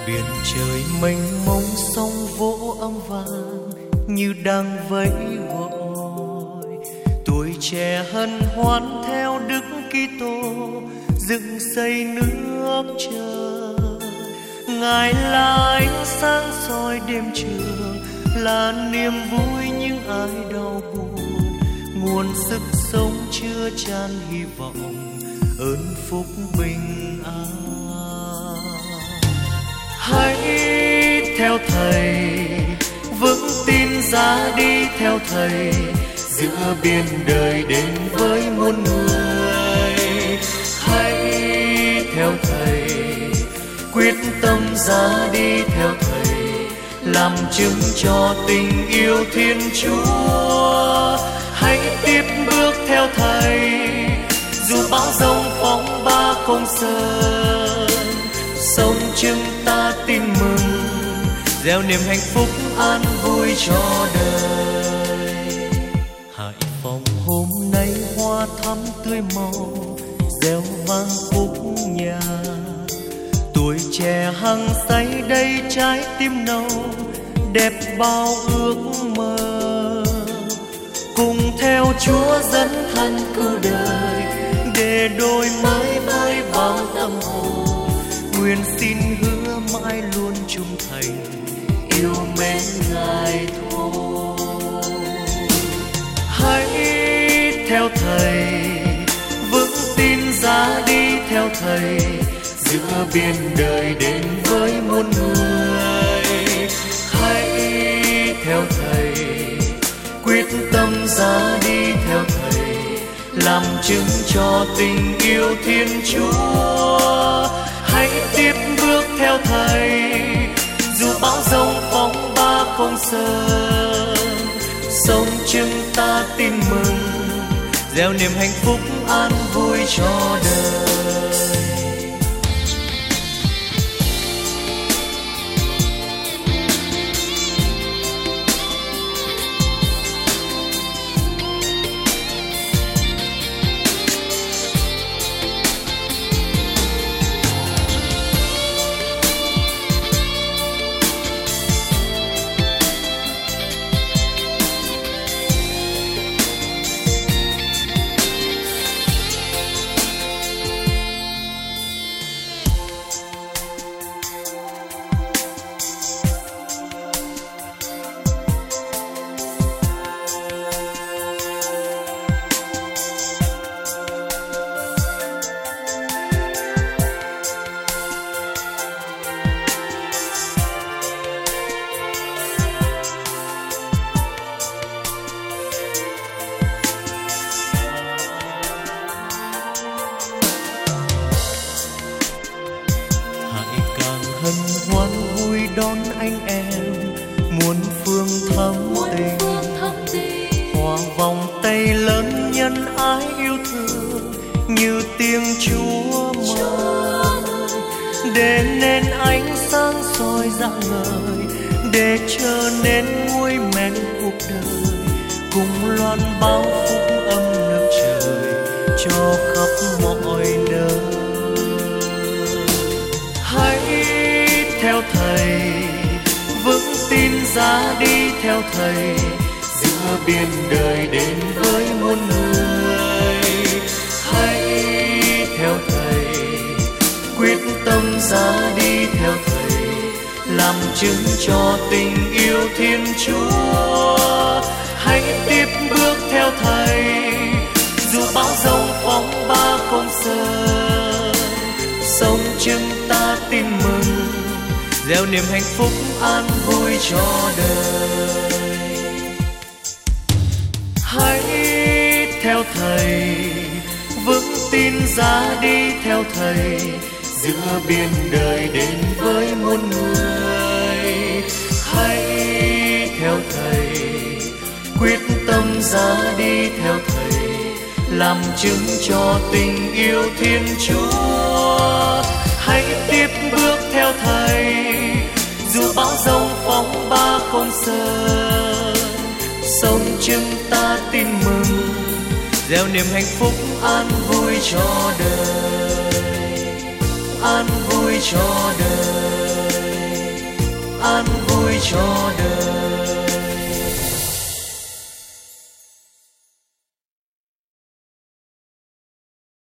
Biển trời mênh mông sóng vỗ âm vang như đang vẫy gọi. Tuổi trẻ hân hoan theo Đức Kitô dựng xây nước trời. Ngài là ánh sáng soi đêm trường, là niềm vui những ai đau buồn, nguồn sức sống chứa chan hy vọng, ơn phúc bình an. Hãy theo Thầy, vững tin ra đi theo Thầy, giữa biển đời đến với muôn người. Hãy theo Thầy, quyết tâm ra đi theo Thầy, làm chứng cho tình yêu Thiên Chúa. Hãy tiếp bước theo Thầy, dù bão giông phóng ba không sơn, sống chứng ta tin mừng, gieo niềm hạnh phúc an vui cho đời. Hải Phòng hôm nay hoa thắm tươi màu, reo vang khúc nhà. Tuổi trẻ hăng say đây trái tim nâu, đẹp bao ước mơ. Cùng theo Chúa dẫn thân cứu đời, để đổi mới với bao tâm hồn. Nguyện xin hứa mãi luôn trung thành, yêu mến Ngài thôi. Hãy theo Thầy, vững tin ra đi theo Thầy, giữa biển đời đến với muôn người. Hãy theo Thầy, quyết tâm ra đi theo Thầy, làm chứng cho tình yêu Thiên Chúa. Hãy tiếp bước theo Thầy, dù bão giông phóng ba không sơn, sống chứng ta tin mừng, gieo niềm hạnh phúc an vui cho đời. Đón anh em muôn phương thắm tình, hòa vòng tay lớn nhân ái yêu thương như tiếng Chúa mời, để nên ánh sáng soi rạng ngời, để trở nên muối men cuộc đời, cùng loan báo phúc âm nước trời cho khắp mọi nơi. Hãy theo Thầy, vững tin ra đi theo Thầy, giữa biển đời đến với muôn người. Hãy theo Thầy, quyết tâm ra đi theo Thầy, làm chứng cho tình yêu Thiên Chúa. Hãy tiếp bước theo Thầy, dù bão giông phóng ba không sơn, sống chứng ta tin mừng, gieo niềm hạnh phúc an vui cho đời. Hãy theo Thầy, vững tin ra đi theo Thầy, giữa biển đời đến với muôn người. Hãy theo Thầy, quyết tâm ra đi theo Thầy, làm chứng cho tình yêu Thiên Chúa. Hãy tiếp bước theo Thầy, dù bão giông phóng ba không sơn, sống chứng ta tin mừng, gieo niềm hạnh phúc an vui cho đời, an vui cho đời. cho đời.